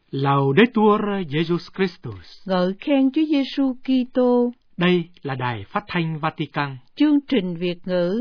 Laudetur Jesus Christus. Ngợi khen Chúa Giêsu Kitô. Đây là Đài Phát thanh Vatican. Chương trình Việt ngữ.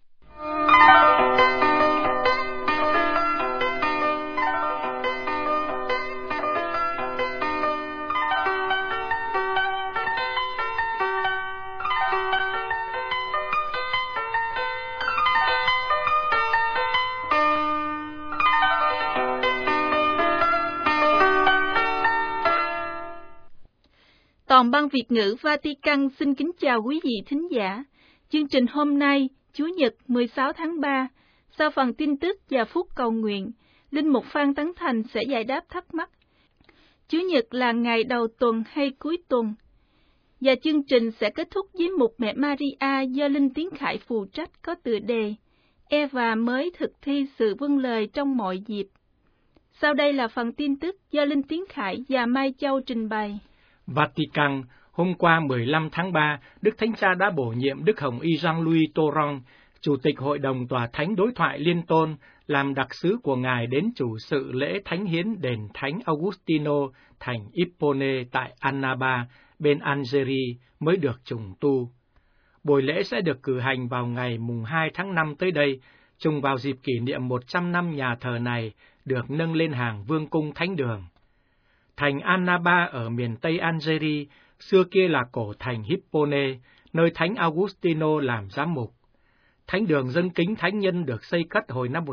Toàn ban Việt ngữ Vatican xin kính chào quý vị thính giả. Chương trình hôm nay, Chủ nhật 16 tháng 3, sau phần tin tức và phút cầu nguyện, Linh mục Phan Tấn Thành sẽ giải đáp thắc mắc. Chủ nhật là ngày đầu tuần hay cuối tuần? Và chương trình sẽ kết thúc với mục Mẹ Maria do Linh Tiến Khải phụ trách có tựa đề Eva mới thực thi sự vâng lời trong mọi dịp. Sau đây là phần tin tức do Linh Tiến Khải và Mai Châu trình bày. Vatican, hôm qua 15 tháng 3, Đức Thánh Cha đã bổ nhiệm Đức Hồng Y Jean-Louis Tauran, Chủ tịch Hội đồng Tòa Thánh Đối thoại Liên tôn, làm đặc sứ của Ngài đến chủ sự lễ thánh hiến đền Thánh Augustino thành Hippone tại Annaba, bên Algeria, mới được trùng tu. Buổi lễ sẽ được cử hành vào ngày mùng 2 tháng 5 tới đây, trùng vào dịp kỷ niệm 100 năm nhà thờ này được nâng lên hàng Vương cung Thánh đường. Thành Annaba ở miền Tây Algeria, xưa kia là cổ thành Hippone, nơi Thánh Augustino làm giám mục. Thánh đường dâng kính thánh nhân được xây cất hồi năm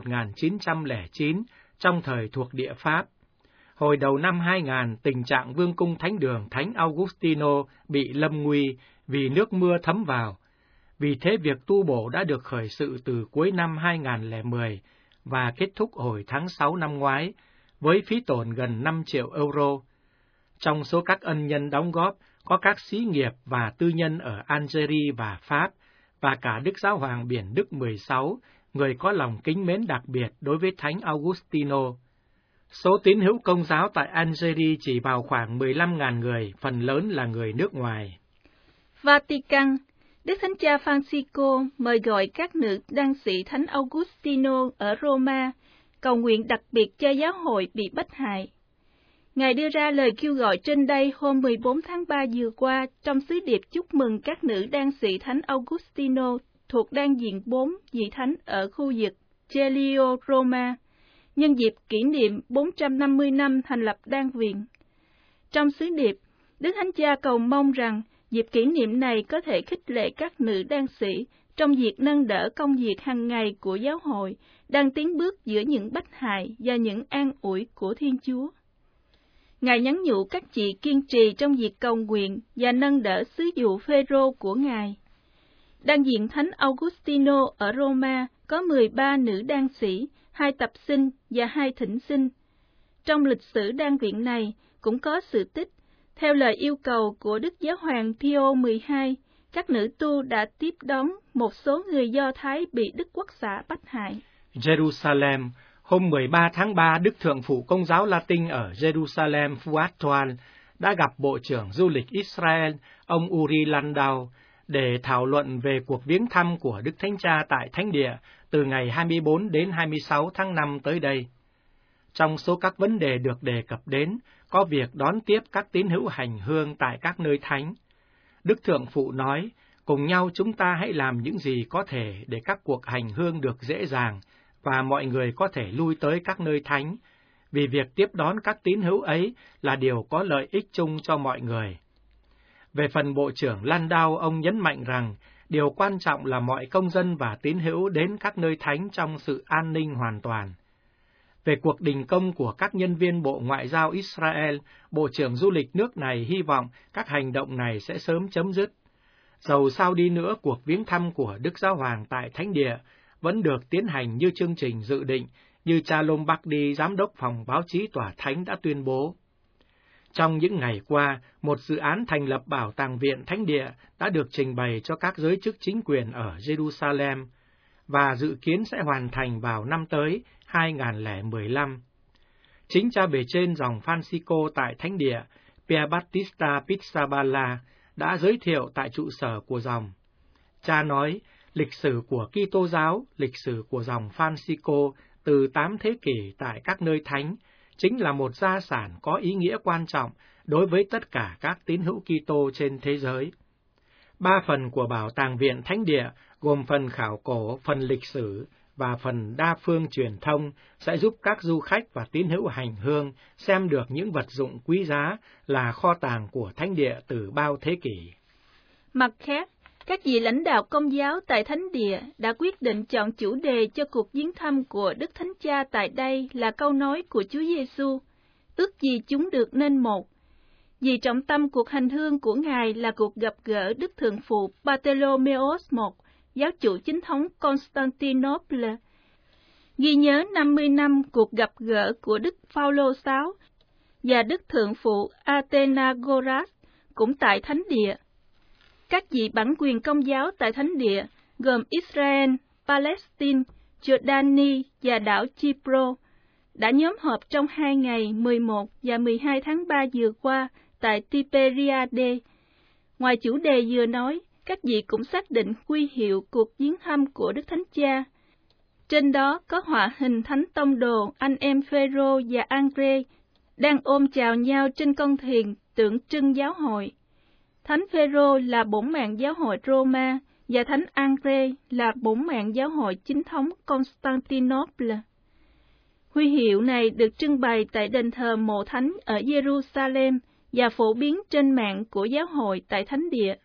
1909 trong thời thuộc địa Pháp. Hồi đầu năm 2000, tình trạng Vương cung Thánh đường Thánh Augustino bị lâm nguy vì nước mưa thấm vào. Vì thế việc tu bổ đã được khởi sự từ cuối năm 2010 và kết thúc hồi tháng 6 năm ngoái, với phí tổn gần 5 triệu euro. Trong số các ân nhân đóng góp, có các xí nghiệp và tư nhân ở Algeria và Pháp, và cả Đức Giáo hoàng Biển Đức 16, người có lòng kính mến đặc biệt đối với Thánh Augustino. Số tín hữu Công giáo tại Algeria chỉ vào khoảng 15.000 người, phần lớn là người nước ngoài. Vatican, Đức Thánh Cha Francisco mời gọi các nữ đan sĩ Thánh Augustino ở Roma cầu nguyện đặc biệt cho giáo hội bị bách hại. Ngài đưa ra lời kêu gọi trên đây hôm 14 tháng 3 vừa qua trong sứ điệp chúc mừng các nữ đan sĩ Thánh Augustino thuộc đan viện 4 vị thánh ở khu vực Celio, Roma, nhân dịp kỷ niệm 450 năm thành lập đan viện. Trong sứ điệp, Đức Thánh Cha cầu mong rằng dịp kỷ niệm này có thể khích lệ các nữ đan sĩ trong việc nâng đỡ công việc hàng ngày của giáo hội, đang tiến bước giữa những bách hại và những an ủi của Thiên Chúa. Ngài nhắn nhủ các chị kiên trì trong việc cầu nguyện và nâng đỡ sứ vụ Phêrô của Ngài. Đan viện Thánh Augustino ở Roma có 13 nữ đan sĩ, 2 tập sinh và 2 thỉnh sinh. Trong lịch sử đan viện này cũng có sự tích, theo lời yêu cầu của Đức Giáo hoàng Pio XII, các nữ tu đã tiếp đón một số người Do Thái bị Đức Quốc xã bách hại. Jerusalem, hôm 13 tháng 3, Đức Thượng phụ Công giáo Latin ở Jerusalem Fuad Toal đã gặp Bộ trưởng Du lịch Israel, ông Uri Landau, để thảo luận về cuộc viếng thăm của Đức Thánh Cha tại Thánh địa từ ngày 24 đến 26 tháng 5 tới đây. Trong số các vấn đề được đề cập đến, có việc đón tiếp các tín hữu hành hương tại các nơi thánh. Đức Thượng phụ nói, cùng nhau chúng ta hãy làm những gì có thể để các cuộc hành hương được dễ dàng và mọi người có thể lui tới các nơi thánh, vì việc tiếp đón các tín hữu ấy là điều có lợi ích chung cho mọi người. Về phần Bộ trưởng Landau, ông nhấn mạnh rằng điều quan trọng là mọi công dân và tín hữu đến các nơi thánh trong sự an ninh hoàn toàn. Về cuộc đình công của các nhân viên Bộ Ngoại giao Israel, Bộ trưởng Du lịch nước này hy vọng các hành động này sẽ sớm chấm dứt. Dầu sao đi nữa, cuộc viếng thăm của Đức Giáo hoàng tại Thánh địa vẫn được tiến hành như chương trình dự định, như cha Lombardi, Giám đốc phòng báo chí Tòa Thánh đã tuyên bố. Trong những ngày qua, một dự án thành lập Bảo tàng Viện Thánh địa đã được trình bày cho các giới chức chính quyền ở Jerusalem, và dự kiến sẽ hoàn thành vào năm tới 2015. Chính cha bề trên dòng Francisco tại Thánh địa, Pier Battista Pizzaballa, đã giới thiệu tại trụ sở của dòng. Cha nói, lịch sử của Kitô giáo, lịch sử của dòng Francisco từ 8 thế kỷ tại các nơi thánh, chính là một gia sản có ý nghĩa quan trọng đối với tất cả các tín hữu Kitô trên thế giới. 3 phần của Bảo tàng Viện Thánh Địa gồm phần khảo cổ, phần lịch sử và phần đa phương truyền thông sẽ giúp các du khách và tín hữu hành hương xem được những vật dụng quý giá là kho tàng của Thánh Địa từ bao thế kỷ. Mặt khác, các vị lãnh đạo Công giáo tại Thánh Địa đã quyết định chọn chủ đề cho cuộc viếng thăm của Đức Thánh Cha tại đây là câu nói của Chúa Giêsu: ước gì chúng được nên một. Vì trọng tâm cuộc hành hương của Ngài là cuộc gặp gỡ Đức Thượng phụ Bartholomeos I, giáo chủ chính thống Constantinople, ghi nhớ 50 năm cuộc gặp gỡ của Đức Phaolô VI và Đức Thượng phụ Athenagoras cũng tại Thánh Địa. Các vị bản quyền Công giáo tại Thánh Địa gồm Israel, Palestine, Jordani và đảo Chipro đã nhóm họp trong 2 ngày 11 và 12 tháng 3 vừa qua tại Tiberiade. Ngoài chủ đề vừa nói, các vị cũng xác định huy hiệu cuộc viếng thăm của Đức Thánh Cha. Trên đó có họa hình Thánh Tông Đồ anh em Phêrô và Andre đang ôm chào nhau trên con thuyền tượng trưng giáo hội. Thánh Phêrô là bổn mạng giáo hội Roma và Thánh Andre là bổn mạng giáo hội chính thống Constantinople. Huy hiệu này được trưng bày tại đền thờ Mộ Thánh ở Jerusalem và phổ biến trên mạng của giáo hội tại Thánh Địa.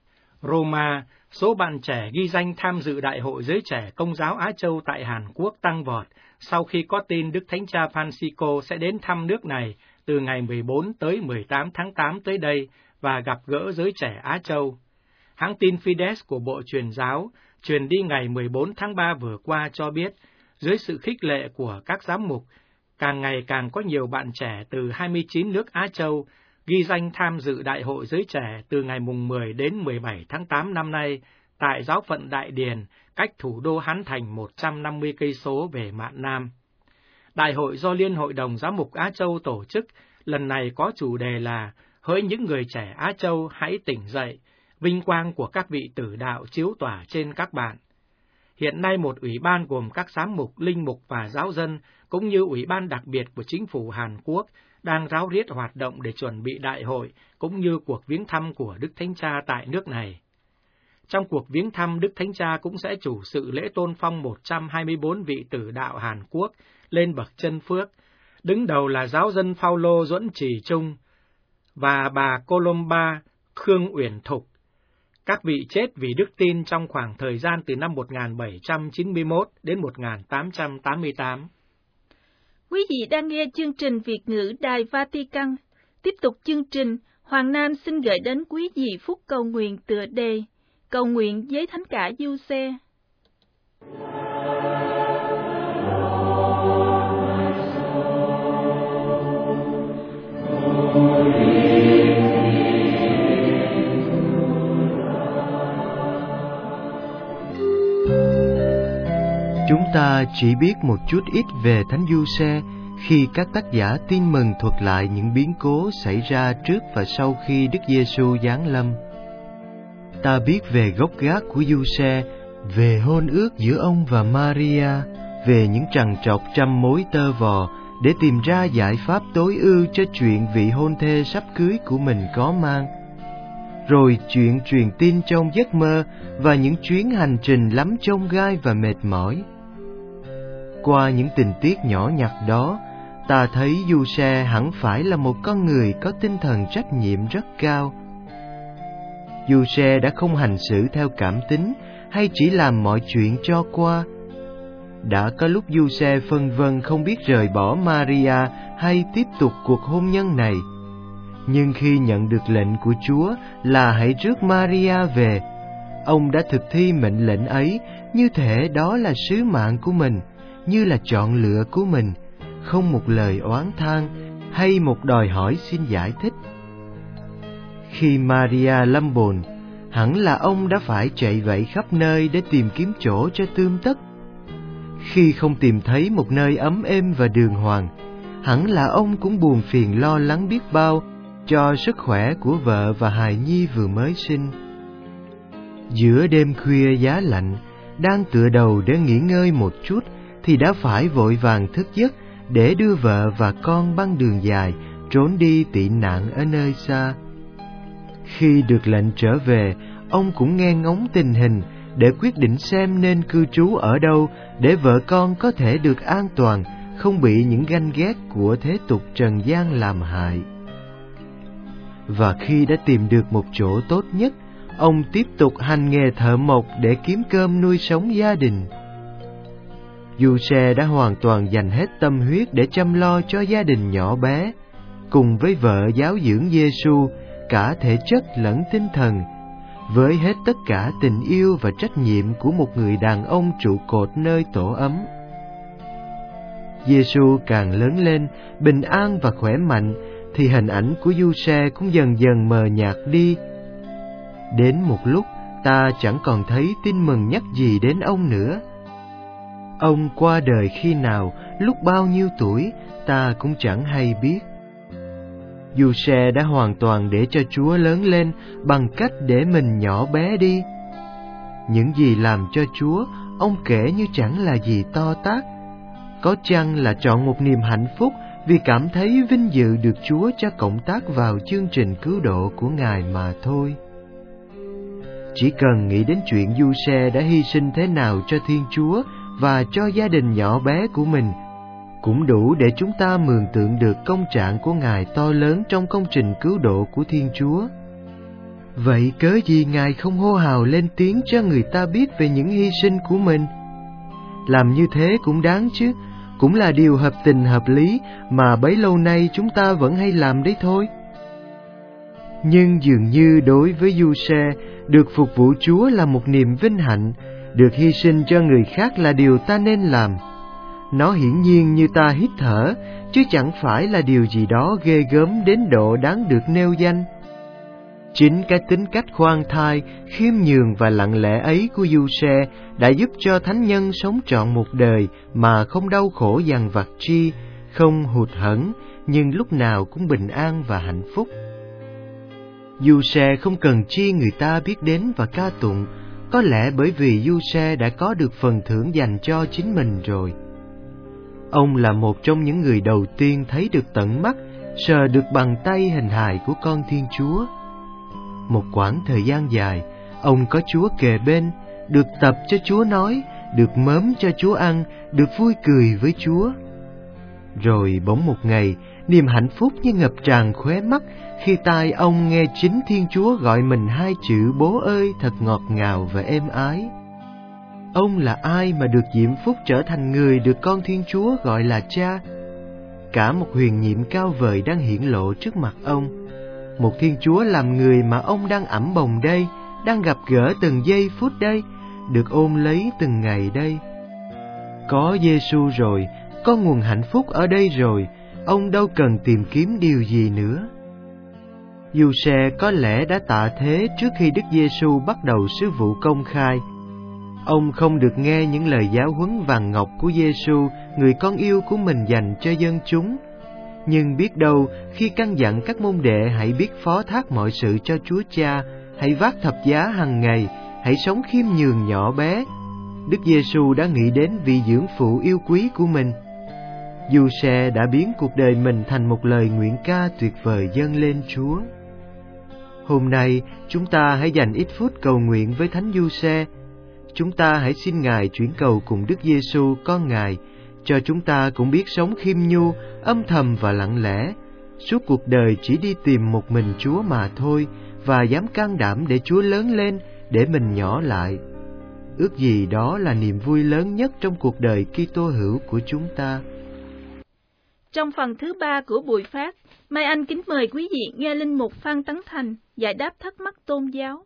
Roma, số bạn trẻ ghi danh tham dự Đại hội Giới Trẻ Công giáo Á Châu tại Hàn Quốc tăng vọt sau khi có tin Đức Thánh Cha Francisco sẽ đến thăm nước này từ ngày 14 tới 18 tháng 8 tới đây và gặp gỡ giới trẻ Á Châu. Hãng tin Fides của Bộ Truyền giáo truyền đi ngày 14 tháng 3 vừa qua cho biết, dưới sự khích lệ của các giám mục, càng ngày càng có nhiều bạn trẻ từ 29 nước Á Châu ghi danh tham dự Đại hội Giới Trẻ từ ngày 10 đến 17 tháng 8 năm nay tại giáo phận Đại Điền, cách thủ đô Hán Thành 150 cây số về mạn Nam. Đại hội do Liên hội đồng Giám mục Á Châu tổ chức, lần này có chủ đề là hỡi những người trẻ Á Châu hãy tỉnh dậy, vinh quang của các vị tử đạo chiếu tỏa trên các bạn. Hiện nay một ủy ban gồm các giám mục, linh mục và giáo dân, cũng như ủy ban đặc biệt của chính phủ Hàn Quốc, đang ráo riết hoạt động để chuẩn bị đại hội, cũng như cuộc viếng thăm của Đức Thánh Cha tại nước này. Trong cuộc viếng thăm, Đức Thánh Cha cũng sẽ chủ sự lễ tôn phong 124 vị tử đạo Hàn Quốc lên bậc chân phước, đứng đầu là giáo dân Phao-lô Duẫn Trì Trung và bà Colomba Khương Uyển Thục, các vị chết vì đức tin trong khoảng thời gian từ năm 1791 đến 1888. Quý vị đang nghe chương trình Việt ngữ Đài Vatican. Tiếp tục chương trình, Hoàng Nam xin gửi đến quý vị phút cầu nguyện tựa đề Cầu nguyện với Thánh cả Giuse. Chúng ta chỉ biết một chút ít về Thánh Giuse khi các tác giả Tin Mừng thuật lại những biến cố xảy ra trước và sau khi Đức Giêsu giáng lâm. Ta biết về gốc gác của Giuse, về hôn ước giữa ông và Maria, về những trằn trọc trăm mối tơ vò để tìm ra giải pháp tối ưu cho chuyện vị hôn thê sắp cưới của mình có mang. Rồi chuyện truyền tin trong giấc mơ và những chuyến hành trình lắm chông gai và mệt mỏi. Qua những tình tiết nhỏ nhặt đó, ta thấy Giuse hẳn phải là một con người có tinh thần trách nhiệm rất cao. Giuse đã không hành xử theo cảm tính hay chỉ làm mọi chuyện cho qua. Đã có lúc Giuse phân vân không biết rời bỏ Maria hay tiếp tục cuộc hôn nhân này. Nhưng khi nhận được lệnh của Chúa là hãy rước Maria về, ông đã thực thi mệnh lệnh ấy như thể đó là sứ mạng của mình, như là chọn lựa của mình, không một lời oán than hay một đòi hỏi xin giải thích. Khi Maria lâm bồn, hẳn là ông đã phải chạy vạy khắp nơi để tìm kiếm chỗ cho tươm tất. Khi không tìm thấy một nơi ấm êm và đường hoàng, hẳn là ông cũng buồn phiền lo lắng biết bao cho sức khỏe của vợ và hài nhi vừa mới sinh. Giữa đêm khuya giá lạnh, đang tựa đầu để nghỉ ngơi một chút, thì đã phải vội vàng thức giấc để đưa vợ và con băng đường dài trốn đi tị nạn ở nơi xa. Khi được lệnh trở về, ông cũng nghe ngóng tình hình để quyết định xem nên cư trú ở đâu để vợ con có thể được an toàn, không bị những ganh ghét của thế tục trần gian làm hại. Và khi đã tìm được một chỗ tốt nhất, ông tiếp tục hành nghề thợ mộc để kiếm cơm nuôi sống gia đình. Giuse đã hoàn toàn dành hết tâm huyết để chăm lo cho gia đình nhỏ bé, cùng với vợ giáo dưỡng Giêsu cả thể chất lẫn tinh thần, với hết tất cả tình yêu và trách nhiệm của một người đàn ông trụ cột nơi tổ ấm. Giêsu càng lớn lên, bình an và khỏe mạnh, thì hình ảnh của Giuse cũng dần dần mờ nhạt đi. Đến một lúc, ta chẳng còn thấy tin mừng nhắc gì đến ông nữa. Ông qua đời khi nào, lúc bao nhiêu tuổi, ta cũng chẳng hay biết. Giuse đã hoàn toàn để cho Chúa lớn lên bằng cách để mình nhỏ bé đi. Những gì làm cho Chúa, ông kể như chẳng là gì to tát. Có chăng là chọn một niềm hạnh phúc vì cảm thấy vinh dự được Chúa cho cộng tác vào chương trình cứu độ của Ngài mà thôi. Chỉ cần nghĩ đến chuyện Giuse đã hy sinh thế nào cho Thiên Chúa và cho gia đình nhỏ bé của mình, cũng đủ để chúng ta mường tượng được công trạng của Ngài to lớn trong công trình cứu độ của Thiên Chúa. Vậy cớ gì Ngài không hô hào lên tiếng cho người ta biết về những hy sinh của mình? Làm như thế cũng đáng chứ, cũng là điều hợp tình hợp lý mà bấy lâu nay chúng ta vẫn hay làm đấy thôi. Nhưng dường như đối với Giuse, được phục vụ Chúa là một niềm vinh hạnh, được hy sinh cho người khác là điều ta nên làm. Nó hiển nhiên như ta hít thở, chứ chẳng phải là điều gì đó ghê gớm đến độ đáng được nêu danh. Chính cái tính cách khoan thai, khiêm nhường và lặng lẽ ấy của Giuse đã giúp cho thánh nhân sống trọn một đời mà không đau khổ dằn vặt chi, không hụt hẫng, nhưng lúc nào cũng bình an và hạnh phúc. Giuse không cần chi người ta biết đến và ca tụng, có lẽ bởi vì Giuse đã có được phần thưởng dành cho chính mình rồi. Ông là một trong những người đầu tiên thấy được tận mắt, sờ được bằng tay hình hài của con Thiên Chúa. Một quãng thời gian dài, ông có Chúa kề bên, được tập cho Chúa nói, được mớm cho Chúa ăn, được vui cười với Chúa. Rồi bỗng một ngày, niềm hạnh phúc như ngập tràn khóe mắt khi tai ông nghe chính Thiên Chúa gọi mình hai chữ bố ơi thật ngọt ngào và êm ái. Ông là ai mà được diễm phúc trở thành người được con Thiên Chúa gọi là cha? Cả một huyền nhiệm cao vời đang hiển lộ trước mặt ông. Một Thiên Chúa làm người mà ông đang ẵm bồng đây, đang gặp gỡ từng giây phút đây, được ôm lấy từng ngày đây. Có Giêsu rồi, có nguồn hạnh phúc ở đây rồi, ông đâu cần tìm kiếm điều gì nữa. Giuse có lẽ đã tạ thế trước khi Đức Giêsu bắt đầu sứ vụ công khai. Ông không được nghe những lời giáo huấn vàng ngọc của Giêsu, người con yêu của mình dành cho dân chúng. Nhưng biết đâu khi căn dặn các môn đệ hãy biết phó thác mọi sự cho Chúa Cha, hãy vác thập giá hàng ngày, hãy sống khiêm nhường nhỏ bé, Đức Giêsu đã nghĩ đến vị dưỡng phụ yêu quý của mình. Giuse đã biến cuộc đời mình thành một lời nguyện ca tuyệt vời dâng lên Chúa. Hôm nay chúng ta hãy dành ít phút cầu nguyện với Thánh Giuse. Chúng ta hãy xin Ngài chuyển cầu cùng Đức Giêsu con Ngài, cho chúng ta cũng biết sống khiêm nhu, âm thầm và lặng lẽ, suốt cuộc đời chỉ đi tìm một mình Chúa mà thôi, và dám can đảm để Chúa lớn lên, để mình nhỏ lại. Ước gì đó là niềm vui lớn nhất trong cuộc đời Kitô hữu của chúng ta. Trong phần thứ 3 của buổi phát, Mai Anh kính mời quý vị nghe Linh mục Phan Tấn Thành giải đáp thắc mắc tôn giáo.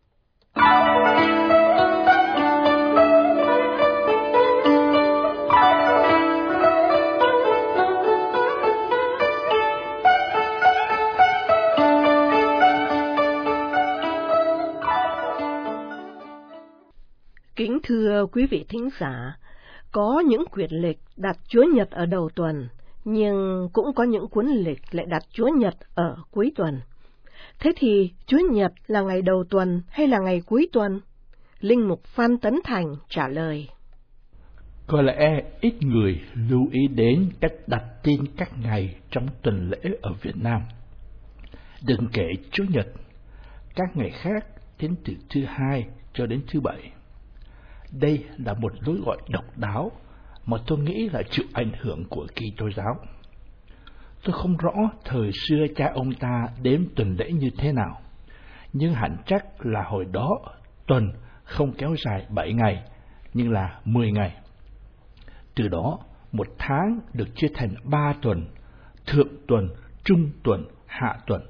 Kính thưa quý vị thính giả, có những quyển lịch đặt Chúa Nhật ở đầu tuần, nhưng cũng có những cuốn lịch lại đặt Chúa Nhật ở cuối tuần. Thế thì Chúa Nhật là ngày đầu tuần hay là ngày cuối tuần? Linh mục Phan Tấn Thành trả lời. Có lẽ ít người lưu ý đến cách đặt tên các ngày trong tuần lễ ở Việt Nam. Đừng kể Chủ nhật, các ngày khác tính từ thứ Hai cho đến thứ Bảy. Đây là một lối gọi độc đáo mà tôi nghĩ là chịu ảnh hưởng của Kitô giáo. Tôi không rõ thời xưa cha ông ta đếm tuần lễ như thế nào, nhưng hẳn chắc là hồi đó tuần không kéo dài 7 ngày, nhưng là 10 ngày. Từ đó, một tháng được chia thành 3 tuần, thượng tuần, trung tuần, hạ tuần.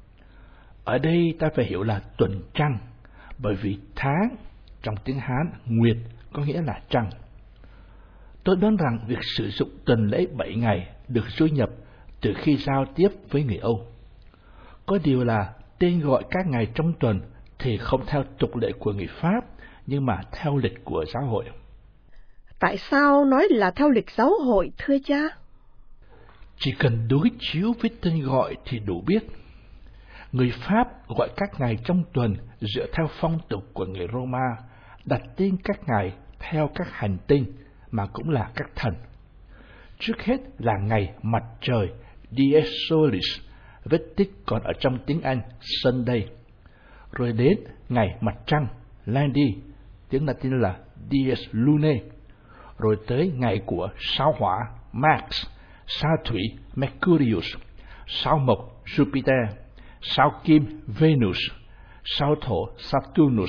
Ở đây ta phải hiểu là tuần trăng, bởi vì tháng trong tiếng Hán nguyệt có nghĩa là trăng. Tôi đoán rằng việc sử dụng tuần lễ 7 ngày được du nhập từ khi giao tiếp với người Âu. Có điều là tên gọi các ngày trong tuần thì không theo tục lệ của người Pháp, nhưng mà theo lịch của giáo hội. Tại sao nói là theo lịch giáo hội, thưa cha? Chỉ cần đối chiếu với tên gọi thì đủ biết. Người Pháp gọi các ngày trong tuần dựa theo phong tục của người Roma, đặt tên các ngày theo các hành tinh mà cũng là các thần. Trước hết là ngày mặt trời, Dies Solis, vết tích còn ở trong tiếng Anh Sunday. Rồi đến ngày mặt trăng, Landi, tiếng Latin là Dies Lunae. Rồi tới ngày của sao hỏa, Mars, sao thủy, Mercurius, sao mộc, Jupiter, sao kim, Venus, sao thổ, Saturnus.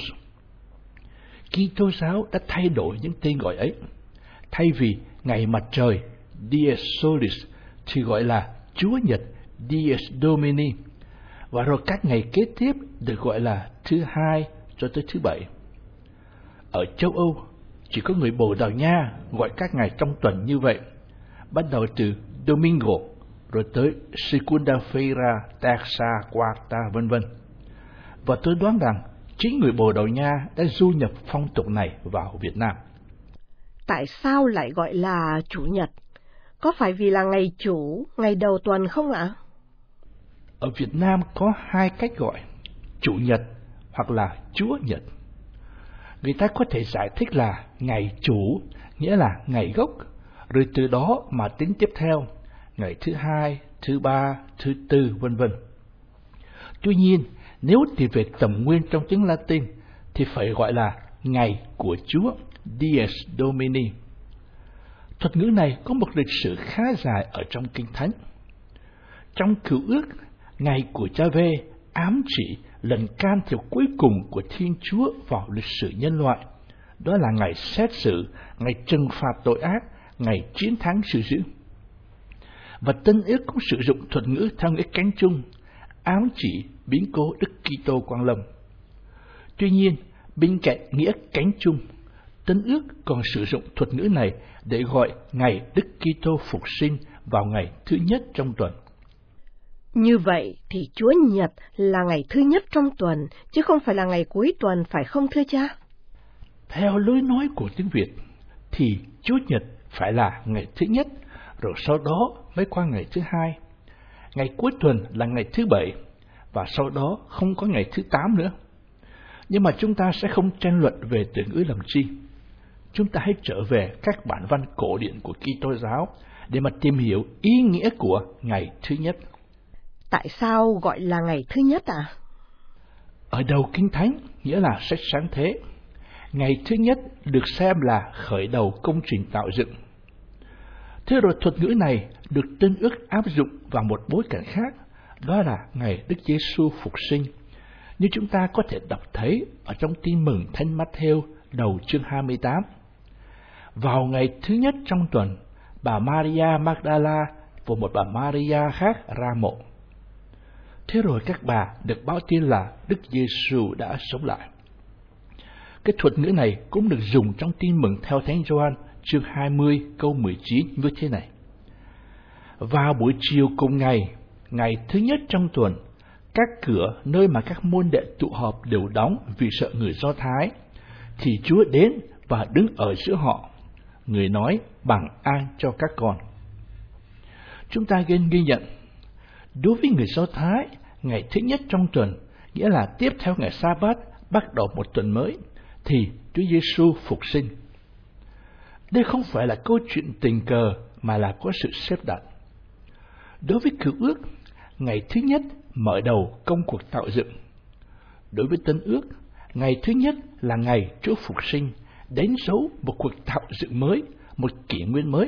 Kitô giáo đã thay đổi những tên gọi ấy. Thay vì ngày mặt trời, Dies Solis, thì gọi là Chúa Nhật, Dies Domini, và rồi các ngày kế tiếp được gọi là thứ Hai cho tới thứ Bảy. Ở châu Âu, chỉ có người Bồ Đào Nha gọi các ngày trong tuần như vậy, bắt đầu từ Domingo, rồi tới Segunda-feira, Terça, Quarta, vân vân. Và tôi đoán rằng chính người Bồ Đào Nha đã du nhập phong tục này vào Việt Nam. Tại sao lại gọi là Chủ nhật? Có phải vì là ngày chủ, ngày đầu tuần không ạ? Ở Việt Nam có hai cách gọi, Chủ nhật hoặc là Chúa nhật. Người ta có thể giải thích là ngày chủ, nghĩa là ngày gốc, rồi từ đó mà tính tiếp theo, ngày thứ Hai, thứ Ba, thứ Tư, vân vân. Tuy nhiên, nếu tìm về tầm nguyên trong tiếng Latin, thì phải gọi là ngày của Chúa, Dies Domini. Thuật ngữ này có một lịch sử khá dài ở trong Kinh Thánh. Trong Cựu Ước, ngày của Cha-vê ám chỉ lần can thiệp cuối cùng của Thiên Chúa vào lịch sử nhân loại. Đó là ngày xét xử, ngày trừng phạt tội ác, ngày chiến thắng sự dữ. Và Tân Ước cũng sử dụng thuật ngữ theo nghĩa cánh chung, ám chỉ biến cố Đức Kitô Quang Lâm. Tuy nhiên, bên cạnh nghĩa cánh chung, Tân Ước còn sử dụng thuật ngữ này để gọi ngày Đức Kitô phục sinh vào ngày thứ nhất trong tuần. Như vậy thì Chúa Nhật là ngày thứ nhất trong tuần, chứ không phải là ngày cuối tuần, phải không thưa cha? Theo lối nói của tiếng Việt, thì Chúa Nhật phải là ngày thứ nhất, rồi sau đó mới qua ngày thứ Hai. Ngày cuối tuần là ngày thứ Bảy, và sau đó không có ngày thứ 8 nữa. Nhưng mà chúng ta sẽ không tranh luận về từ ngữ làm chi. Chúng ta hãy trở về các bản văn cổ điển của Kitô giáo để mà tìm hiểu ý nghĩa của ngày thứ nhất. Tại sao gọi là ngày thứ nhất ạ? Ở đầu Kinh Thánh, nghĩa là sách Sáng Thế, ngày thứ nhất được xem là khởi đầu công trình tạo dựng. Thế rồi thuật ngữ này được Tân Ước áp dụng vào một bối cảnh khác, đó là ngày Đức Giêsu phục sinh, như chúng ta có thể đọc thấy ở trong Tin mừng Thánh Mát-thêu đầu chương 28. Vào ngày thứ nhất trong tuần, bà Maria Magdala và một bà Maria khác ra mộ. Thế rồi các bà được báo tin là Đức Giêsu đã sống lại. Cái thuật ngữ này cũng được dùng trong Tin mừng theo Thánh Gioan chương 20 câu 19 như thế này. Vào buổi chiều cùng ngày, ngày thứ nhất trong tuần, các cửa nơi mà các môn đệ tụ họp đều đóng vì sợ người Do Thái, thì Chúa đến và đứng ở giữa họ. Người nói bằng an cho các con. Chúng ta ghi nhận, đối với người Do Thái, ngày thứ nhất trong tuần, nghĩa là tiếp theo ngày Sa-bát, bắt đầu một tuần mới, thì Chúa Giêsu phục sinh. Đây không phải là câu chuyện tình cờ mà là có sự xếp đặt. Đối với Cựu Ước, ngày thứ nhất mở đầu công cuộc tạo dựng. Đối với Tân Ước, ngày thứ nhất là ngày Chúa phục sinh, đánh dấu một cuộc tạo dựng mới, một kỷ nguyên mới.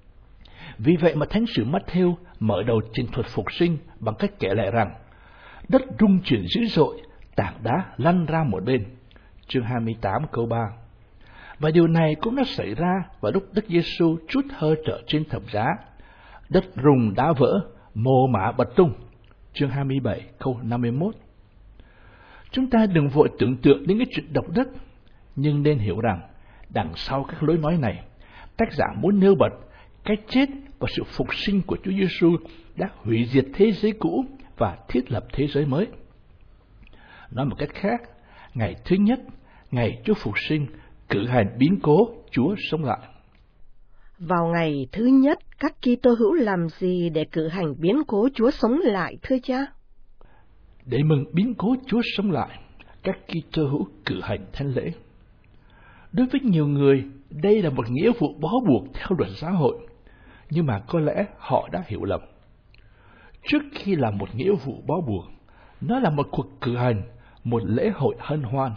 Vì vậy mà Thánh sử Mát-thêu mở đầu trình thuật phục sinh bằng cách kể lại rằng đất rung chuyển dữ dội, tảng đá lăn ra một bên. Chương 28 câu 3. Và điều này cũng đã xảy ra vào lúc Đức Giêsu trút hơi thở trên thập giá. Đất rung đá vỡ, mồ mả bật tung. Chương 27 câu 51. Chúng ta đừng vội tưởng tượng đến cái chuyện động đất, nhưng nên hiểu rằng đằng sau các lối nói này, tác giả muốn nêu bật cái chết và sự phục sinh của Chúa Giêsu đã hủy diệt thế giới cũ và thiết lập thế giới mới. Nói một cách khác, ngày thứ nhất, ngày Chúa phục sinh, cử hành biến cố Chúa sống lại. Vào ngày thứ nhất, các Kitô hữu làm gì để cử hành biến cố Chúa sống lại, thưa cha? Để mừng biến cố Chúa sống lại, các Kitô hữu cử hành thánh lễ. Đối với nhiều người, đây là một nghĩa vụ bó buộc theo luật giáo hội, nhưng mà có lẽ họ đã hiểu lầm. Trước khi là một nghĩa vụ bó buộc, nó là một cuộc cử hành, một lễ hội hân hoan.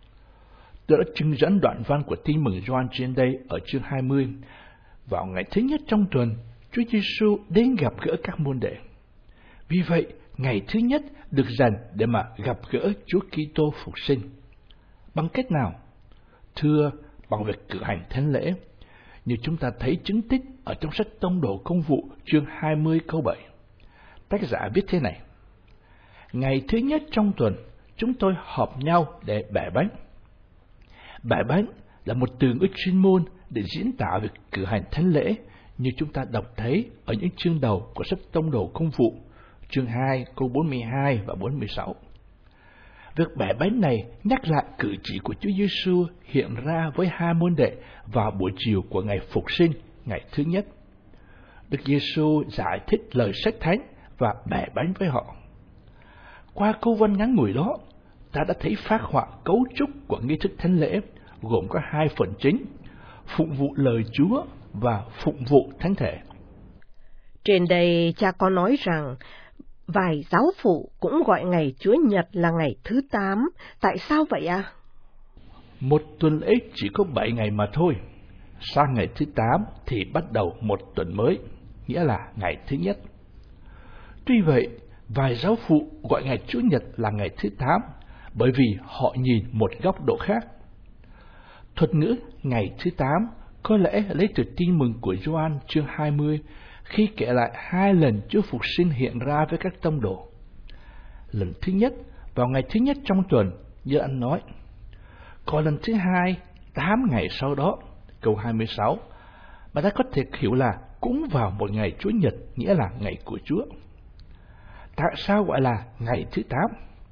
Tôi đã trưng dẫn đoạn văn của Tin mừng Gioan trên đây ở chương 20. Vào ngày thứ nhất trong tuần, Chúa Giêsu đến gặp gỡ các môn đệ. Vì vậy, ngày thứ nhất được dành để mà gặp gỡ Chúa Kitô phục sinh. Bằng cách nào? Thưa, bằng việc cử hành thánh lễ, như chúng ta thấy chứng tích ở trong sách Tông đồ Công vụ chương 20 câu 7. Tác giả viết thế này: ngày thứ nhất trong tuần, chúng tôi họp nhau để bẻ bánh. Bẻ bánh là một từ ngữ chuyên môn để diễn tả việc cử hành thánh lễ, như chúng ta đọc thấy ở những chương đầu của sách Tông đồ Công vụ, chương 2 câu 42 và 46. Việc bẻ bánh này nhắc lại cử chỉ của Chúa Giêsu hiện ra với hai môn đệ vào buổi chiều của ngày phục sinh, ngày thứ nhất. Đức Giêsu giải thích lời sách thánh và bẻ bánh với họ. Qua câu văn ngắn ngủi đó, ta đã thấy phác họa cấu trúc của nghi thức thánh lễ, gồm có hai phần chính: phụng vụ lời Chúa và phụng vụ thánh thể. Trên đây cha có nói rằng vài giáo phụ cũng gọi ngày Chúa Nhật là ngày thứ 8. Tại sao vậy ạ? Một tuần lễ chỉ có 7 ngày mà thôi. Sang ngày thứ 8 thì bắt đầu một tuần mới, nghĩa là ngày thứ nhất. Tuy vậy, vài giáo phụ gọi ngày Chúa Nhật là ngày thứ 8 bởi vì họ nhìn một góc độ khác. Thuật ngữ ngày thứ 8 có lẽ lấy từ Tin mừng của Gioan chương 20 khi kể lại hai lần Chúa phục sinh hiện ra với các tông đồ. Lần thứ nhất vào ngày thứ nhất trong tuần, như anh nói. Còn lần thứ hai, 8 ngày sau đó, câu 26, mà ta có thể hiểu là cũng vào một ngày Chúa Nhật, nghĩa là ngày của Chúa. Tại sao gọi là ngày thứ 8?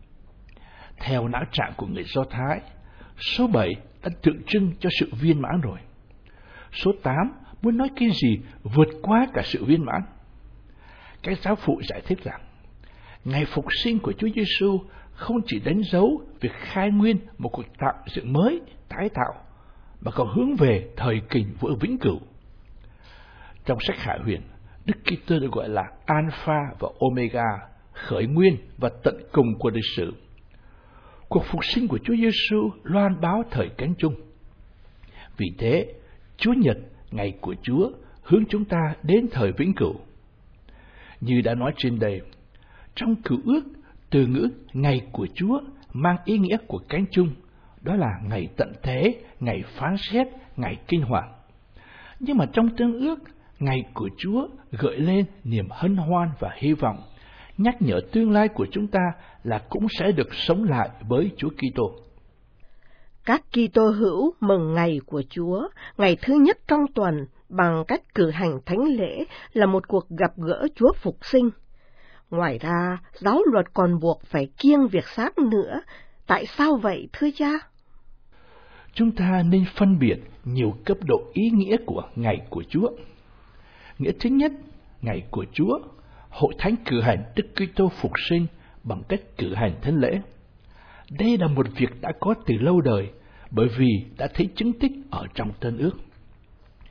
Theo não trạng của người Do Thái, số 7 đã tượng trưng cho sự viên mãn rồi. Số 8 muốn nói cái gì vượt qua cả sự viên mãn. Các giáo phụ giải thích rằng, ngày phục sinh của Chúa Giêsu không chỉ đánh dấu việc khai nguyên một cuộc tạo dựng mới, tái tạo, mà còn hướng về thời kình vỡ vĩnh cửu. Trong sách Khải Huyền, Đức Kitô được gọi là Alpha và Omega, khởi nguyên và tận cùng của lịch sử. Cuộc phục sinh của Chúa Giêsu loan báo thời cánh chung. Vì thế, Chúa Nhật, ngày của Chúa, hướng chúng ta đến thời vĩnh cửu. Như đã nói trên đây, trong Cựu Ước, từ ngữ ngày của Chúa mang ý nghĩa của cánh chung, đó là ngày tận thế, ngày phán xét, ngày kinh hoàng. Nhưng mà trong Tân Ước, ngày của Chúa gợi lên niềm hân hoan và hy vọng, nhắc nhở tương lai của chúng ta là cũng sẽ được sống lại với Chúa Kitô. Các Kitô hữu mừng ngày của Chúa, ngày thứ nhất trong tuần, bằng cách cử hành thánh lễ là một cuộc gặp gỡ Chúa phục sinh. Ngoài ra, giáo luật còn buộc phải kiêng việc sát nữa. Tại sao vậy, thưa cha? Chúng ta nên phân biệt nhiều cấp độ ý nghĩa của ngày của Chúa. Nghĩa thứ nhất, ngày của Chúa, hội thánh cử hành Đức Kitô phục sinh bằng cách cử hành thánh lễ. Đây là một việc đã có từ lâu đời, bởi vì đã thấy chứng tích ở trong Tân Ước.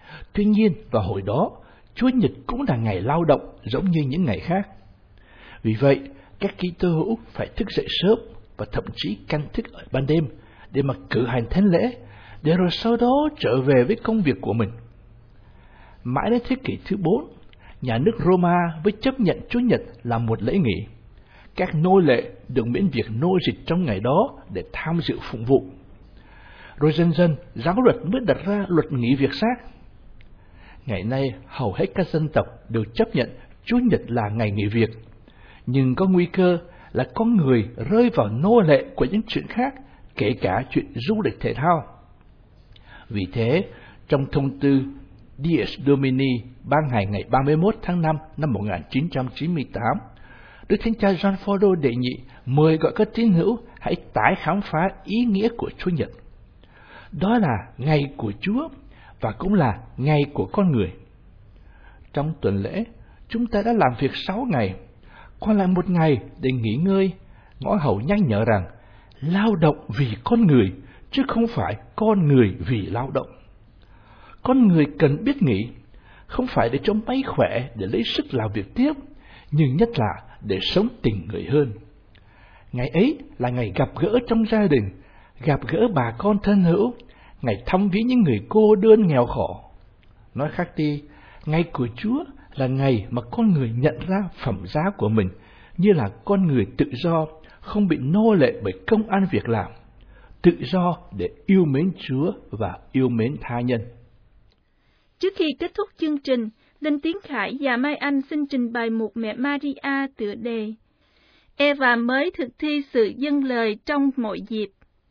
Tuy nhiên, vào hồi đó, Chúa Nhật cũng là ngày lao động giống như những ngày khác. Vì vậy, các Kitô hữu phải thức dậy sớm và thậm chí canh thức ở ban đêm để mà cử hành thánh lễ, để rồi sau đó trở về với công việc của mình. Mãi đến thế kỷ thứ 4, nhà nước Roma mới chấp nhận Chúa Nhật là một lễ nghỉ. Các nô lệ được miễn việc nô dịch trong ngày đó để tham dự phụng vụ. Rồi dần dần, giáo luật mới đặt ra luật nghỉ việc xác. Ngày nay, hầu hết các dân tộc đều chấp nhận Chúa Nhật là ngày nghỉ việc. Nhưng có nguy cơ là con người rơi vào nô lệ của những chuyện khác, kể cả chuyện du lịch thể thao. Vì thế, trong thông tư Dies Domini ban hành ngày 31 tháng 5 năm 1998, Đức Thánh Cha Gioan Phaolô đệ nhị mời gọi các tín hữu hãy tái khám phá ý nghĩa của Chúa Nhật. Đó là ngày của Chúa và cũng là ngày của con người. Trong tuần lễ, chúng ta đã làm việc 6 ngày, còn lại một ngày để nghỉ ngơi. Ngõ hầu nhắc nhở rằng lao động vì con người, chứ không phải con người vì lao động. Con người cần biết nghỉ, không phải để cho máy khỏe để lấy sức làm việc tiếp, nhưng nhất là để sống tình người hơn. Ngày ấy là ngày gặp gỡ trong gia đình, gặp gỡ bà con thân hữu, ngày thăm viếng những người cô đơn nghèo khổ. Nói khác đi, ngày của Chúa là ngày mà con người nhận ra phẩm giá của mình như là con người tự do, không bị nô lệ bởi công ăn việc làm, tự do để yêu mến Chúa và yêu mến tha nhân. Trước khi kết thúc chương trình, Đinh Tiến Khải và Mai Anh xin trình bày một Mẹ Maria tựa đề Eva mới thực thi sự dâng lời trong mọi dịp.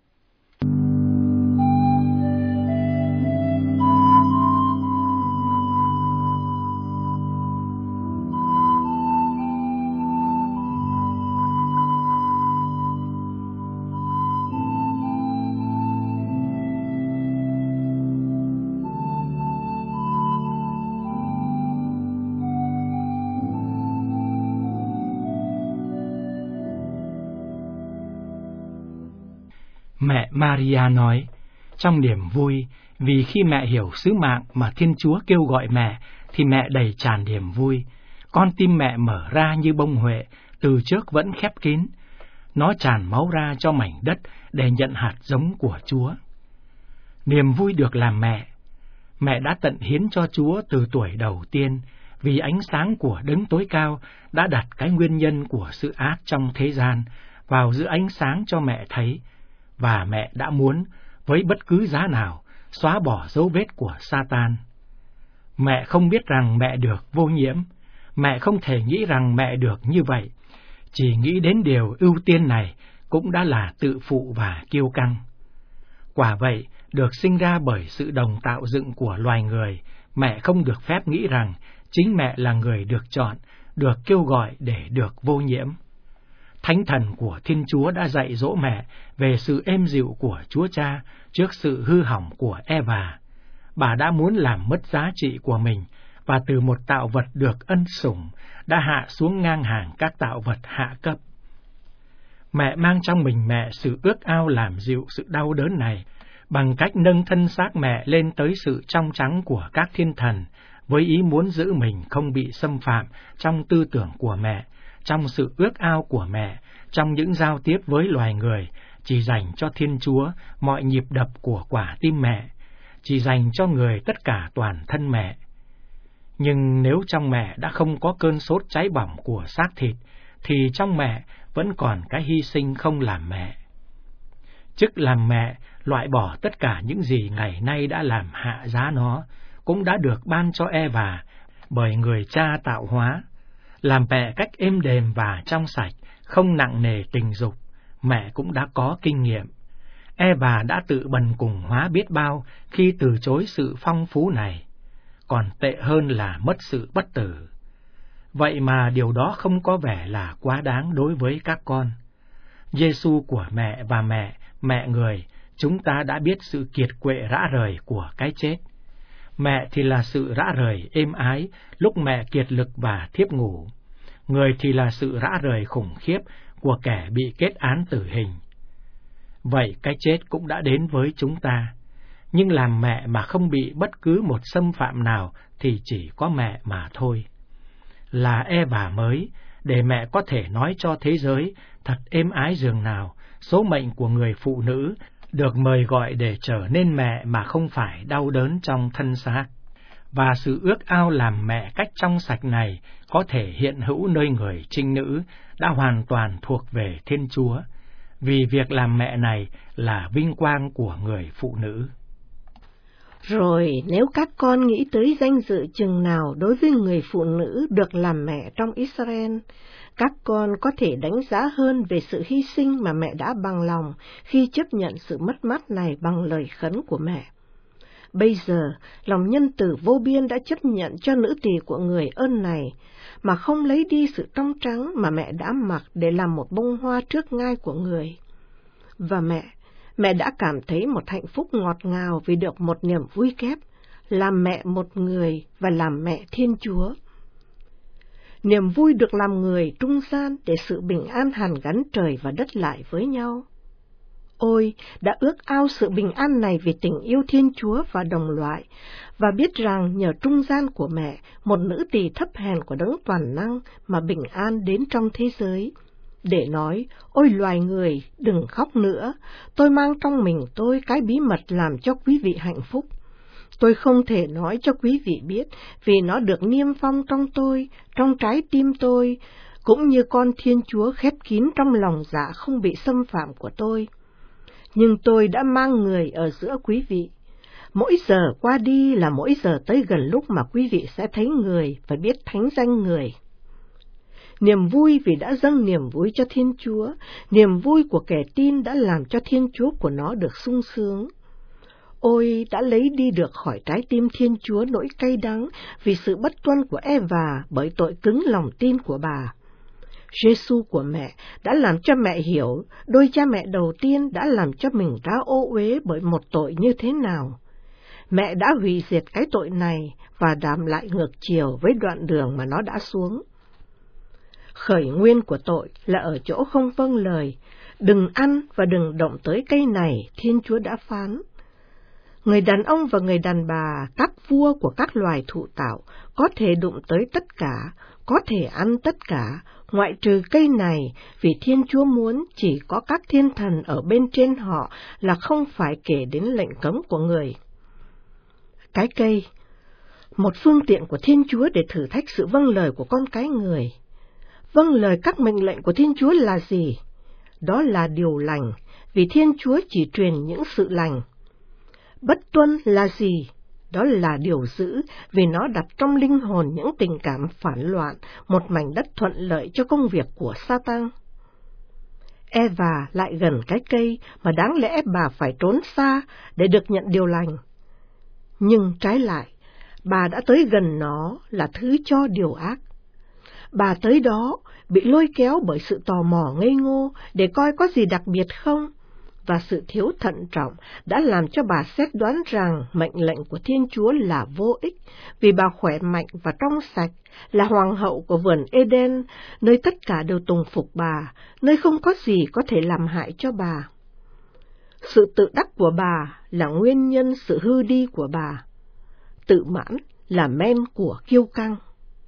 Mẹ Maria nói, trong niềm vui, vì khi mẹ hiểu sứ mạng mà Thiên Chúa kêu gọi mẹ, thì mẹ đầy tràn niềm vui. Con tim mẹ mở ra như bông huệ, từ trước vẫn khép kín. Nó tràn máu ra cho mảnh đất để nhận hạt giống của Chúa. Niềm vui được làm mẹ. Mẹ đã tận hiến cho Chúa từ tuổi đầu tiên, vì ánh sáng của Đấng Tối Cao đã đặt cái nguyên nhân của sự ác trong thế gian vào giữa ánh sáng cho mẹ thấy, và mẹ đã muốn, với bất cứ giá nào, xóa bỏ dấu vết của Satan. Mẹ không biết rằng mẹ được vô nhiễm, mẹ không thể nghĩ rằng mẹ được như vậy, chỉ nghĩ đến điều ưu tiên này cũng đã là tự phụ và kiêu căng. Quả vậy, được sinh ra bởi sự đồng tạo dựng của loài người, mẹ không được phép nghĩ rằng chính mẹ là người được chọn, được kêu gọi để được vô nhiễm. Thánh thần của Thiên Chúa đã dạy dỗ mẹ về sự êm dịu của Chúa Cha trước sự hư hỏng của Eva. Bà đã muốn làm mất giá trị của mình, và từ một tạo vật được ân sủng đã hạ xuống ngang hàng các tạo vật hạ cấp. Mẹ mang trong mình mẹ sự ước ao làm dịu sự đau đớn này bằng cách nâng thân xác mẹ lên tới sự trong trắng của các thiên thần, với ý muốn giữ mình không bị xâm phạm trong tư tưởng của mẹ, trong sự ước ao của mẹ, trong những giao tiếp với loài người, chỉ dành cho Thiên Chúa mọi nhịp đập của quả tim mẹ, chỉ dành cho người tất cả toàn thân mẹ. Nhưng nếu trong mẹ đã không có cơn sốt cháy bỏng của xác thịt, thì trong mẹ vẫn còn cái hy sinh không làm mẹ. Chức làm mẹ loại bỏ tất cả những gì ngày nay đã làm hạ giá nó, cũng đã được ban cho Eva bởi người cha tạo hóa. Làm mẹ cách êm đềm và trong sạch, không nặng nề tình dục, mẹ cũng đã có kinh nghiệm. Eva đã tự bần cùng hóa biết bao khi từ chối sự phong phú này, còn tệ hơn là mất sự bất tử. Vậy mà điều đó không có vẻ là quá đáng đối với các con. Giêsu của mẹ và mẹ người, chúng ta đã biết sự kiệt quệ rã rời của cái chết. Mẹ thì là sự rã rời êm ái lúc mẹ kiệt lực và thiếp ngủ. Người thì là sự rã rời khủng khiếp của kẻ bị kết án tử hình. Vậy cái chết cũng đã đến với chúng ta. nhưng làm mẹ mà không bị bất cứ một xâm phạm nào thì chỉ có mẹ mà thôi. Là Eva mới, để mẹ có thể nói cho thế giới thật êm ái dường nào, số mệnh của người phụ nữ được mời gọi để trở nên mẹ mà không phải đau đớn trong thân xác. Và sự ước ao làm mẹ cách trong sạch này có thể hiện hữu nơi người trinh nữ đã hoàn toàn thuộc về Thiên Chúa, vì việc làm mẹ này là vinh quang của người phụ nữ. Rồi nếu các con nghĩ tới danh dự chừng nào đối với người phụ nữ được làm mẹ trong Israel, các con có thể đánh giá hơn về sự hy sinh mà mẹ đã bằng lòng khi chấp nhận sự mất mát này bằng lời khấn của mẹ. Bây giờ, lòng nhân từ vô biên đã chấp nhận cho nữ tỳ của người ơn này, mà không lấy đi sự trong trắng mà mẹ đã mặc để làm một bông hoa trước ngai của người. Và mẹ đã cảm thấy một hạnh phúc ngọt ngào vì được một niềm vui kép, làm mẹ một người và làm mẹ Thiên Chúa. Niềm vui được làm người trung gian để sự bình an hàn gắn trời và đất lại với nhau. Ôi, đã ước ao sự bình an này vì tình yêu Thiên Chúa và đồng loại, và biết rằng nhờ trung gian của mẹ, một nữ tỳ thấp hèn của Đấng Toàn Năng mà bình an đến trong thế giới. Để nói, ôi loài người, đừng khóc nữa, tôi mang trong mình tôi cái bí mật làm cho quý vị hạnh phúc. Tôi không thể nói cho quý vị biết, vì nó được niêm phong trong tôi, trong trái tim tôi, cũng như con Thiên Chúa khép kín trong lòng dạ không bị xâm phạm của tôi. Nhưng tôi đã mang người ở giữa quý vị. Mỗi giờ qua đi là mỗi giờ tới gần lúc mà quý vị sẽ thấy người và biết thánh danh người. Niềm vui vì đã dâng niềm vui cho Thiên Chúa, niềm vui của kẻ tin đã làm cho Thiên Chúa của nó được sung sướng. Ôi, đã lấy đi được khỏi trái tim Thiên Chúa nỗi cay đắng vì sự bất tuân của Eva bởi tội cứng lòng tin của bà. Giê-xu của mẹ đã làm cho mẹ hiểu đôi cha mẹ đầu tiên đã làm cho mình ra ô uế bởi một tội như thế nào. Mẹ đã hủy diệt cái tội này và đạm lại ngược chiều với đoạn đường mà nó đã xuống. Khởi nguyên của tội là ở chỗ không vâng lời, đừng ăn và đừng động tới cây này, Thiên Chúa đã phán. Người đàn ông và người đàn bà, các vua của các loài thụ tạo, có thể đụng tới tất cả, có thể ăn tất cả, ngoại trừ cây này, vì Thiên Chúa muốn chỉ có các thiên thần ở bên trên họ là không phải kể đến lệnh cấm của người. Cái cây, một phương tiện của Thiên Chúa để thử thách sự vâng lời của con cái người. Vâng lời các mệnh lệnh của Thiên Chúa là gì? Đó là điều lành, vì Thiên Chúa chỉ truyền những sự lành. Bất tuân là gì? Đó là điều dữ, vì nó đặt trong linh hồn những tình cảm phản loạn, một mảnh đất thuận lợi cho công việc của Sa-tan. Eva lại gần cái cây mà đáng lẽ bà phải trốn xa để được nhận điều lành. Nhưng trái lại, bà đã tới gần nó là thứ cho điều ác. Bà tới đó bị lôi kéo bởi sự tò mò ngây ngô để coi có gì đặc biệt không, và sự thiếu thận trọng đã làm cho bà xét đoán rằng mệnh lệnh của Thiên Chúa là vô ích, vì bà khỏe mạnh và trong sạch, là hoàng hậu của vườn Eden, nơi tất cả đều tùng phục bà, nơi không có gì có thể làm hại cho bà. Sự tự đắc của bà là nguyên nhân sự hư đi của bà. Tự mãn là men của kiêu căng.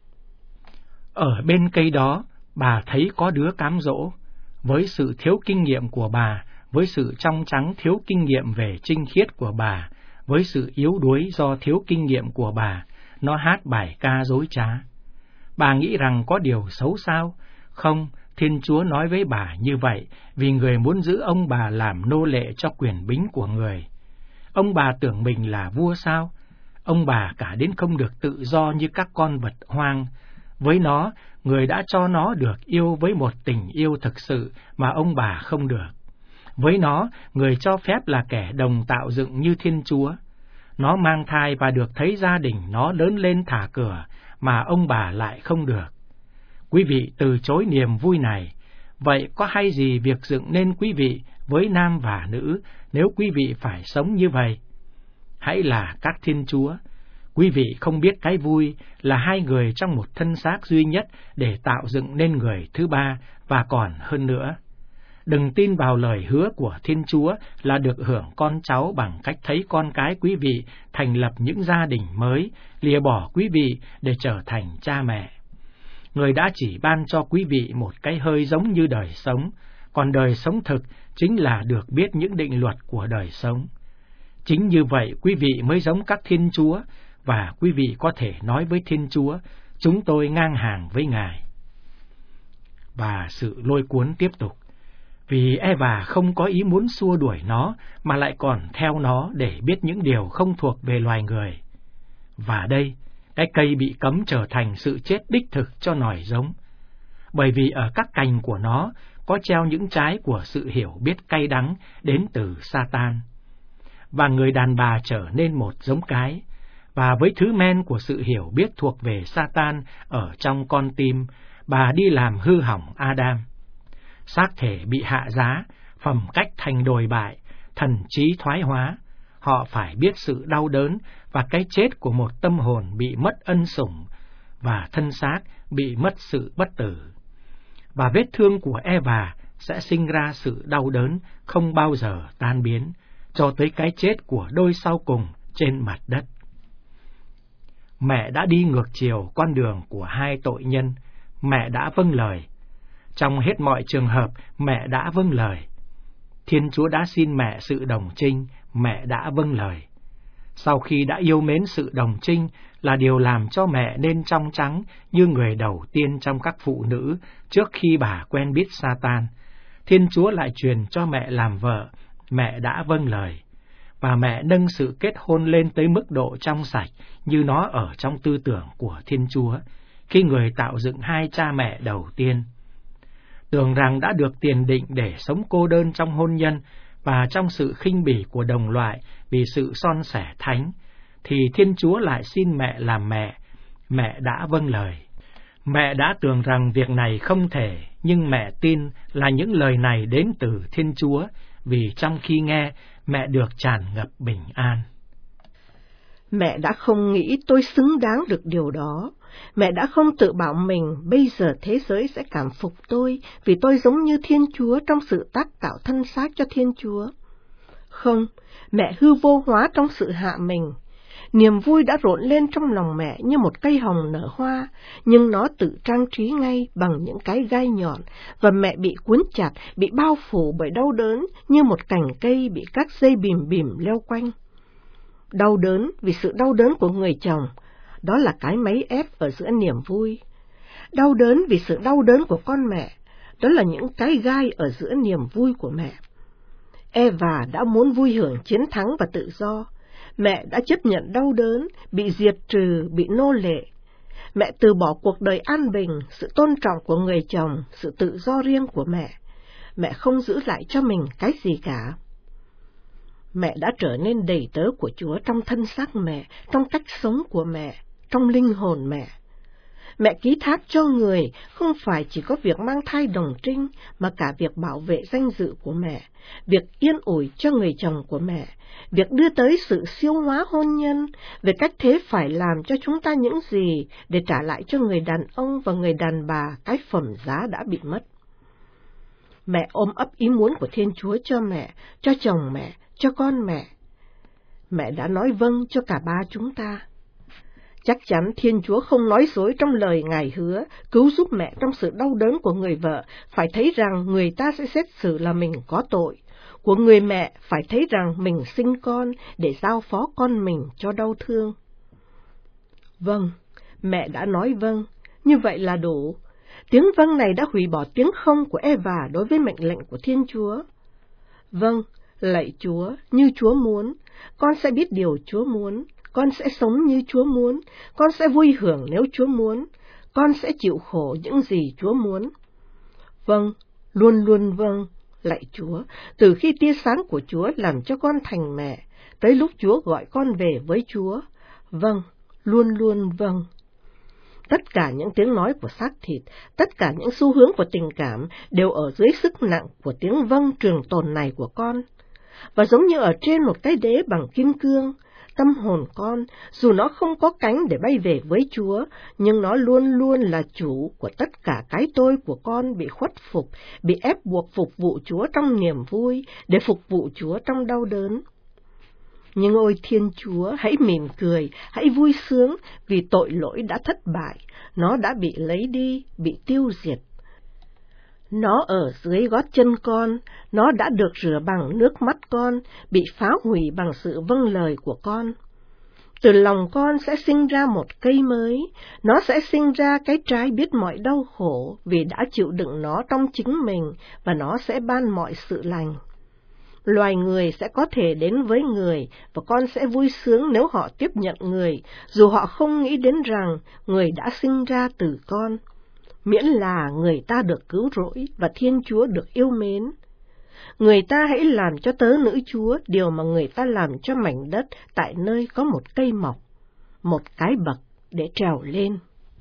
Ở bên cây đó, bà thấy có đứa cám dỗ. Với sự thiếu kinh nghiệm của bà, với sự trong trắng thiếu kinh nghiệm về trinh khiết của bà, với sự yếu đuối do thiếu kinh nghiệm của bà, nó hát bài ca dối trá. Bà nghĩ rằng có điều xấu sao? Không, Thiên Chúa nói với bà như vậy vì người muốn giữ ông bà làm nô lệ cho quyền bính của người. Ông bà tưởng mình là vua sao? Ông bà cả đến không được tự do như các con vật hoang. Với nó, người đã cho nó được yêu với một tình yêu thực sự mà ông bà không được. Với nó, người cho phép là kẻ đồng tạo dựng như Thiên Chúa. Nó mang thai và được thấy gia đình nó lớn lên thả cửa, mà ông bà lại không được. Quý vị từ chối niềm vui này, vậy có hay gì việc dựng nên quý vị với nam và nữ nếu quý vị phải sống như vậy? Hãy là các Thiên Chúa. Quý vị không biết cái vui là hai người trong một thân xác duy nhất để tạo dựng nên người thứ ba và còn hơn nữa. Đừng tin vào lời hứa của Thiên Chúa là được hưởng con cháu bằng cách thấy con cái quý vị thành lập những gia đình mới, lìa bỏ quý vị để trở thành cha mẹ. Người đã chỉ ban cho quý vị một cái hơi giống như đời sống, còn đời sống thực chính là được biết những định luật của đời sống. Chính như vậy quý vị mới giống các thiên chúa, và quý vị có thể nói với Thiên Chúa, chúng tôi ngang hàng với Ngài. Và sự lôi cuốn tiếp tục, vì Eva không có ý muốn xua đuổi nó, mà lại còn theo nó để biết những điều không thuộc về loài người. Và đây, cái cây bị cấm trở thành sự chết đích thực cho nòi giống, bởi vì ở các cành của nó có treo những trái của sự hiểu biết cay đắng đến từ Sa-tan. Và người đàn bà trở nên một giống cái, và với thứ men của sự hiểu biết thuộc về Sa-tan ở trong con tim, bà đi làm hư hỏng Adam. Xác thể bị hạ giá, phẩm cách thành đồi bại, thần trí thoái hóa. Họ phải biết sự đau đớn và cái chết của một tâm hồn bị mất ân sủng, và thân xác bị mất sự bất tử. Và vết thương của Eva sẽ sinh ra sự đau đớn không bao giờ tan biến, cho tới cái chết của đôi sau cùng trên mặt đất. Mẹ đã đi ngược chiều con đường của hai tội nhân, mẹ đã vâng lời. Trong hết mọi trường hợp, mẹ đã vâng lời. Thiên Chúa đã xin mẹ sự đồng trinh, mẹ đã vâng lời. Sau khi đã yêu mến sự đồng trinh là điều làm cho mẹ nên trong trắng như người đầu tiên trong các phụ nữ trước khi bà quen biết Sa-tan. Thiên Chúa lại truyền cho mẹ làm vợ, mẹ đã vâng lời. Và mẹ nâng sự kết hôn lên tới mức độ trong sạch như nó ở trong tư tưởng của Thiên Chúa, khi người tạo dựng hai cha mẹ đầu tiên. Tưởng rằng đã được tiền định để sống cô đơn trong hôn nhân và trong sự khinh bỉ của đồng loại vì sự son sẻ thánh, thì Thiên Chúa lại xin mẹ làm mẹ, mẹ đã vâng lời. Mẹ đã tưởng rằng việc này không thể, nhưng mẹ tin là những lời này đến từ Thiên Chúa, vì trong khi nghe, mẹ được tràn ngập bình an. Mẹ đã không nghĩ tôi xứng đáng được điều đó. Mẹ đã không tự bảo mình bây giờ thế giới sẽ cảm phục tôi vì tôi giống như Thiên Chúa trong sự tác tạo thân xác cho Thiên Chúa. Không, mẹ hư vô hóa trong sự hạ mình. Niềm vui đã rộn lên trong lòng mẹ như một cây hồng nở hoa, nhưng nó tự trang trí ngay bằng những cái gai nhọn, và mẹ bị cuốn chặt, bị bao phủ bởi đau đớn như một cành cây bị các dây bìm bìm leo quanh. Đau đớn vì sự đau đớn của người chồng, đó là cái máy ép ở giữa niềm vui. Đau đớn vì sự đau đớn của con mẹ, đó là những cái gai ở giữa niềm vui của mẹ. Eva đã muốn vui hưởng chiến thắng và tự do. Mẹ đã chấp nhận đau đớn, bị diệt trừ, bị nô lệ. Mẹ từ bỏ cuộc đời an bình, sự tôn trọng của người chồng, sự tự do riêng của mẹ. Mẹ không giữ lại cho mình cái gì cả. Mẹ đã trở nên đầy tớ của Chúa trong thân xác mẹ, trong cách sống của mẹ, trong linh hồn mẹ. Mẹ ký thác cho người không phải chỉ có việc mang thai đồng trinh, mà cả việc bảo vệ danh dự của mẹ, việc yên ủi cho người chồng của mẹ, việc đưa tới sự siêu hóa hôn nhân, về cách thế phải làm cho chúng ta những gì để trả lại cho người đàn ông và người đàn bà cái phẩm giá đã bị mất. Mẹ ôm ấp ý muốn của Thiên Chúa cho mẹ, cho chồng mẹ, cho con mẹ. Mẹ đã nói vâng cho cả ba chúng ta. Chắc chắn Thiên Chúa không nói dối trong lời Ngài hứa, cứu giúp mẹ trong sự đau đớn của người vợ, phải thấy rằng người ta sẽ xét xử là mình có tội, của người mẹ phải thấy rằng mình sinh con để giao phó con mình cho đau thương. Vâng, mẹ đã nói vâng, như vậy là đủ. Tiếng vâng này đã hủy bỏ tiếng không của Eva đối với mệnh lệnh của Thiên Chúa. Vâng, lạy Chúa, như Chúa muốn, con sẽ biết điều Chúa muốn, con sẽ sống như Chúa muốn, con sẽ vui hưởng nếu Chúa muốn, con sẽ chịu khổ những gì Chúa muốn. Vâng, luôn luôn vâng, lạy Chúa, từ khi tia sáng của Chúa làm cho con thành mẹ, tới lúc Chúa gọi con về với Chúa. Vâng, luôn luôn vâng. Tất cả những tiếng nói của xác thịt, tất cả những xu hướng của tình cảm đều ở dưới sức nặng của tiếng vâng trường tồn này của con. Và giống như ở trên một cái đế bằng kim cương, tâm hồn con, dù nó không có cánh để bay về với Chúa, nhưng nó luôn luôn là chủ của tất cả cái tôi của con bị khuất phục, bị ép buộc phục vụ Chúa trong niềm vui, để phục vụ Chúa trong đau đớn. Nhưng ôi Thiên Chúa, hãy mỉm cười, hãy vui sướng, vì tội lỗi đã thất bại, nó đã bị lấy đi, bị tiêu diệt. Nó ở dưới gót chân con, nó đã được rửa bằng nước mắt con, bị phá hủy bằng sự vâng lời của con. Từ lòng con sẽ sinh ra một cây mới, nó sẽ sinh ra cái trái biết mọi đau khổ vì đã chịu đựng nó trong chính mình, và nó sẽ ban mọi sự lành. Loài người sẽ có thể đến với người, và con sẽ vui sướng nếu họ tiếp nhận người, dù họ không nghĩ đến rằng người đã sinh ra từ con. Miễn là người ta được cứu rỗi và Thiên Chúa được yêu mến. Người ta hãy làm cho tớ nữ Chúa điều mà người ta làm cho mảnh đất tại nơi có một cây mọc, một cái bậc để trèo lên.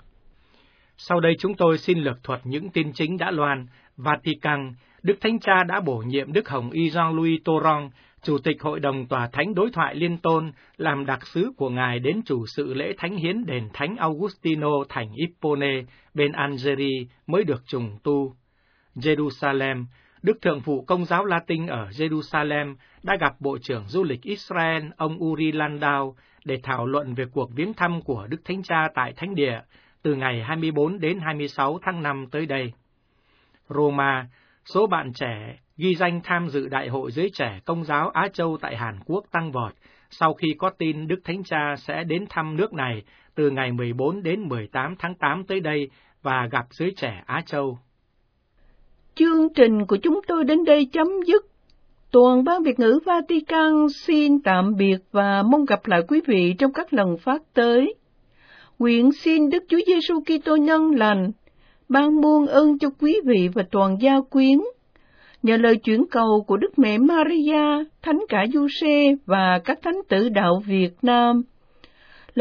Sau đây chúng tôi xin lược thuật những tin chính đã loan. Vatican, Đức Thánh Cha đã bổ nhiệm Đức Hồng Y Jean-Louis Tauran, Chủ tịch Hội đồng Tòa Thánh Đối thoại Liên Tôn, làm đặc sứ của Ngài đến chủ sự lễ thánh hiến đền Thánh Augustino thành Hippone bên Algeria mới được trùng tu. Jerusalem, Đức Thượng phụ Công giáo Latin ở Jerusalem đã gặp Bộ trưởng Du lịch Israel ông Uri Landau để thảo luận về cuộc viếng thăm của Đức Thánh Cha tại Thánh Địa từ ngày 24 đến 26 tháng 5 tới đây. Roma, số bạn trẻ ghi danh tham dự Đại hội Giới Trẻ Công giáo Á Châu tại Hàn Quốc tăng vọt sau khi có tin Đức Thánh Cha sẽ đến thăm nước này từ ngày 14 đến 18 tháng 8 tới đây và gặp giới trẻ Á Châu. Chương trình của chúng tôi đến đây chấm dứt. Toàn ban Việt ngữ Vatican xin tạm biệt và mong gặp lại quý vị trong các lần phát tới. Nguyện xin Đức Chúa Giêsu Kitô nhân lành ban muôn ơn cho quý vị và toàn gia quyến. Nhờ lời chuyển cầu của Đức Mẹ Maria, Thánh cả Giuse và các thánh tử đạo Việt Nam.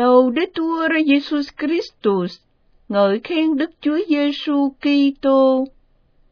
Laudetur Jesus Christus, ngợi khen Đức Chúa Giêsu Kitô.